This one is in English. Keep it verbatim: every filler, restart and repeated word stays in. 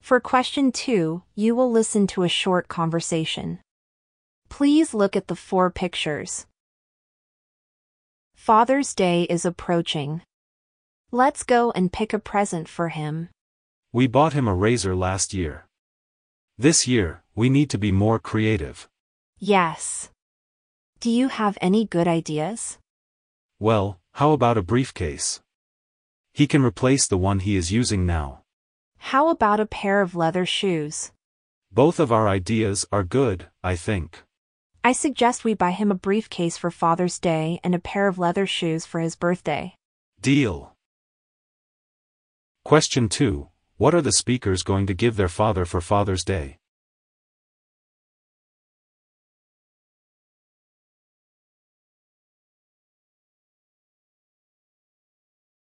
For question two, you will listen to a short conversation. Please look at the four pictures. Father's Day is approaching. Let's go and pick a present for him. We bought him a razor last year. This year, we need to be more creative. Yes. Do you have any good ideas? Well, how about a briefcase? He can replace the one he is using now. How about a pair of leather shoes? Both of our ideas are good, I think. I suggest we buy him a briefcase for Father's Day and a pair of leather shoes for his birthday. Deal. Question two. What are the speakers going to give their father for Father's Day?